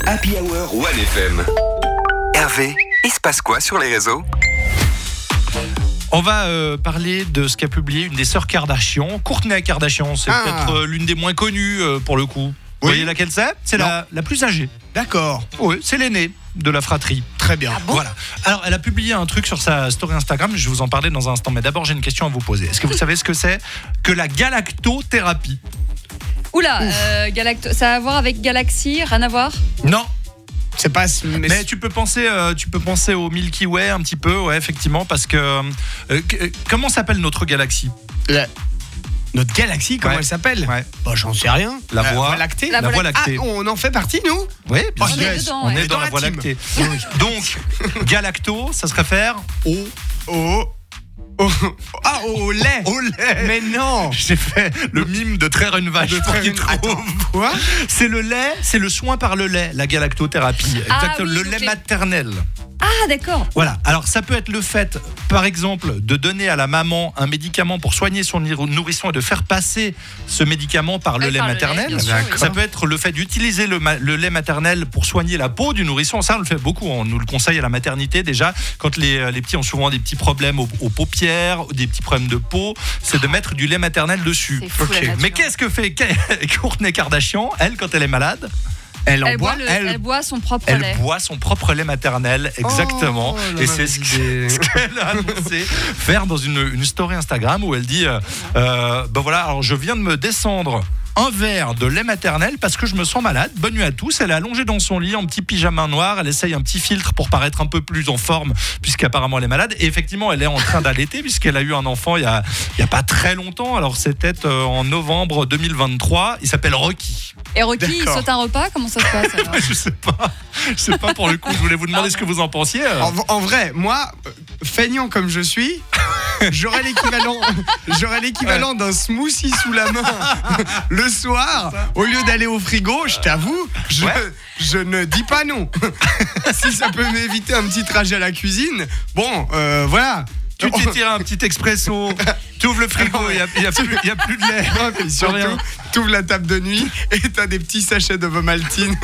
Happy Hour 1FM. Hervé, il se passe quoi sur les réseaux ? On va parler de ce qu'a publié une des sœurs Kardashian, Kourtney Kardashian. C'est peut-être l'une des moins connues pour le coup. Vous voyez laquelle c'est ? C'est la plus âgée. D'accord. Oui, c'est l'aînée de la fratrie. Très bien. Voilà. Alors, elle a publié un truc sur sa story Instagram. Je vais vous en parler dans un instant. Mais d'abord, j'ai une question à vous poser. Est-ce que vous savez ce que c'est que la galactothérapie ? Oula, ça a à voir avec Galaxy, rien à voir ? Non. C'est pas. Mais tu peux penser au Milky Way un petit peu, ouais, effectivement, parce que comment s'appelle notre galaxie ? Notre galaxie, comment elle s'appelle ? Ouais. Bah, j'en sais rien. La Voie lactée. La Voie lactée. Ah, on en fait partie, nous ? Oui, bien On sûr. est dedans, On ouais. est dans la Voie team. lactée. Donc, galacto, ça se réfère au lait. au lait. Mais non. J'ai fait le mime de traire une vache pour qu'il trouve. Attends, quoi ? C'est le lait, c'est le soin par le lait, la galactothérapie. Ah Exactement, oui, le donc lait les- maternel. Ah, d'accord. Voilà. Alors, ça peut être le fait, par exemple, de donner à la maman un médicament pour soigner son nourrisson et de faire passer ce médicament par le lait par le maternel. lait, bien sûr, oui. Ça peut être le fait d'utiliser le lait maternel pour soigner la peau du nourrisson. Ça, on le fait beaucoup. On nous le conseille à la maternité déjà. Quand les petits ont souvent des petits problèmes aux paupières, des petits problèmes de peau, c'est de mettre du lait maternel dessus. C'est fou, la nature. Mais qu'est-ce que fait Kourtney Kardashian, elle, quand elle est malade ? Elle en Elle boit. boit son propre Elle lait. boit son propre lait maternel, exactement. Oh, et c'est ce qu'elle a annoncé faire dans une story Instagram où elle dit ben voilà, alors je viens de me descendre un verre de lait maternel parce que je me sens malade. Bonne nuit à tous. Elle est allongée dans son lit en petit pyjama noir. Elle essaye un petit filtre pour paraître un peu plus en forme puisqu'apparemment elle est malade. Et effectivement, elle est en train d'allaiter puisqu'elle a eu un enfant il y a pas très longtemps. Alors c'était en novembre 2023. Il s'appelle Rocky. Et Rocky, il D'accord. saute un repas ? Comment ça se passe alors ? Je sais pas pour le coup. Je voulais vous demander ce que vous en pensiez. En vrai, moi, feignant comme je suis, j'aurais l'équivalent d'un smoothie sous la main le soir, au lieu d'aller au frigo. Je t'avoue, je ne dis pas non. Si ça peut m'éviter un petit trajet à la cuisine, bon, voilà. Tu t'étires un petit expresso, tu ouvres le frigo, il y a plus de lait. Non, mais surtout, t'ouvres la table de nuit et t'as des petits sachets de Vomaltine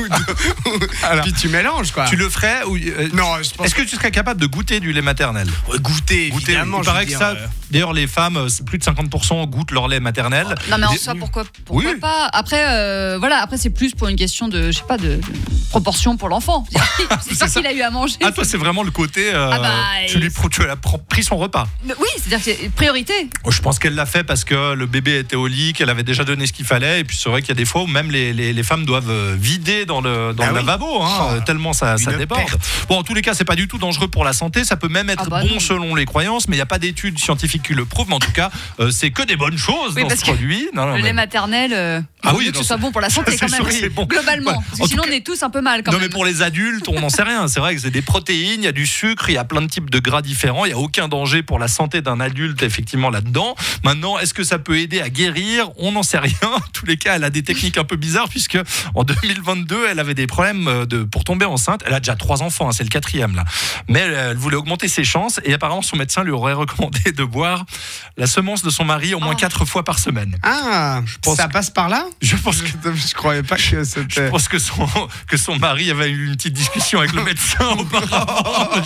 puis tu mélanges, quoi. Tu le ferais ou Non, je pense est-ce que tu serais capable de goûter du lait maternel ? goûter, évidemment. Il paraît que ça. D'ailleurs, les femmes, plus de 50% goûtent leur lait maternel. Non, mais en Des- soi, pourquoi Oui. pas ? Après, après, c'est plus pour une question de, je sais pas, de proportion pour l'enfant. C'est sûr qu'il a eu à manger. Ah, toi, c'est vraiment le côté. Tu as pris son repas. Mais oui, c'est-à-dire que c'est priorité. Je pense qu'elle l'a fait parce que le bébé était au lit, qu'elle avait déjà donné ce qu'il fallait. Et puis, c'est vrai qu'il y a des fois où même les femmes doivent vider dans le oui. lavabo, tellement ça déborde. perte. Bon, en tous les cas, c'est pas du tout dangereux pour la santé. Ça peut même être bon non. selon les croyances, mais il n'y a pas d'études scientifiques qui le prouvent. Mais en tout cas, c'est que des bonnes choses Oui, dans parce ce que produit. Le lait maternel, Ah il oui, faut que non, ce soit bon pour la santé c'est quand même. sûr que c'est bon. Globalement. Ouais. Parce que En sinon, tout on est tous un peu mal quand Non, même. mais pour les adultes, on n'en sait rien. C'est vrai que c'est des protéines, il y a du sucre, il y a plein de types de gras différents. Il n'y a aucun danger pour la santé d'un adulte, effectivement, là-dedans. Maintenant, est-ce que ça peut aider à guérir ? On n'en sait rien. En tous les cas, elle a des techniques un peu bizarres, puisque en 2022, elle avait des problèmes pour tomber enceinte. Elle a déjà 3 enfants, c'est le 4e, là. Mais elle voulait augmenter ses chances, et apparemment, son médecin lui aurait recommandé de boire la semence de son mari au moins 4 fois par semaine. Ah, pense ça passe par là ? Je pense que Je croyais pas que Je c'était. pense que son mari avait eu une petite discussion avec le médecin auparavant.